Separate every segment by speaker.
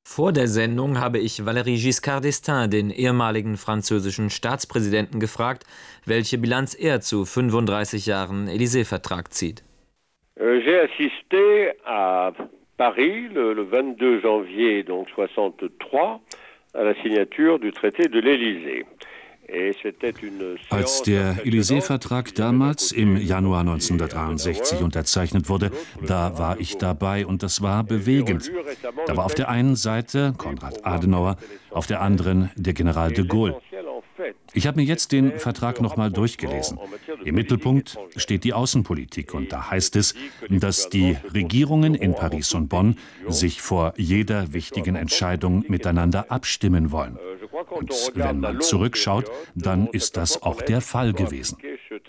Speaker 1: Vor der Sendung habe ich Valéry Giscard d'Estaing, den ehemaligen französischen Staatspräsidenten, gefragt, welche Bilanz er zu 35 Jahren Élysée-Vertrag zieht.
Speaker 2: J'ai assisté à Paris le 22 janvier donc 63 à la signature du traité de l'Élysée.
Speaker 3: Als der Élysée-Vertrag damals im Januar 1963 unterzeichnet wurde, da war ich dabei und das war bewegend. Da war auf der einen Seite Konrad Adenauer, auf der anderen der General de Gaulle. Ich habe mir jetzt den Vertrag nochmal durchgelesen. Im Mittelpunkt steht die Außenpolitik und da heißt es, dass die Regierungen in Paris und Bonn sich vor jeder wichtigen Entscheidung miteinander abstimmen wollen. Und wenn man zurückschaut, dann ist das auch der Fall gewesen.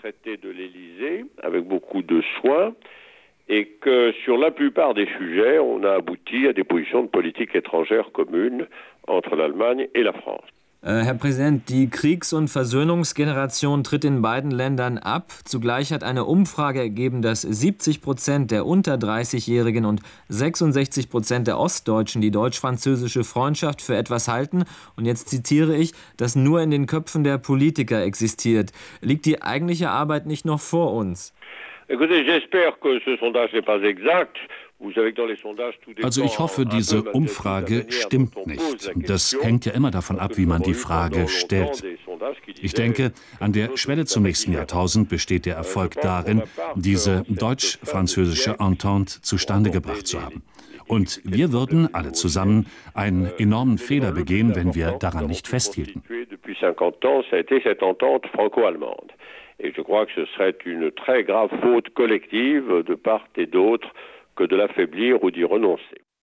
Speaker 2: Et que sur la plupart des sujets, on a abouti à des positions de politique étrangère communes entre l'Allemagne et la France.
Speaker 1: Herr Präsident, die Kriegs- und Versöhnungsgeneration tritt in beiden Ländern ab. Zugleich hat eine Umfrage ergeben, dass 70% der unter 30-Jährigen und 66% der Ostdeutschen die deutsch-französische Freundschaft für etwas halten. Und jetzt zitiere ich, das nur in den Köpfen der Politiker existiert. Liegt die eigentliche Arbeit nicht noch vor uns?
Speaker 2: Écoutez, j'espère que ce sondage n'est pas exact.
Speaker 3: Also ich hoffe, diese Umfrage stimmt nicht. Das hängt ja immer davon ab, wie man die Frage stellt. Ich denke, an der Schwelle zum nächsten Jahrtausend besteht der Erfolg darin, diese deutsch-französische Entente zustande gebracht zu haben. Und wir würden alle zusammen einen enormen Fehler begehen, wenn wir daran nicht festhielten.
Speaker 2: Et je crois que ce serait une très grave faute collective de part et d'autre que de l'affaiblir ou d'y renoncer.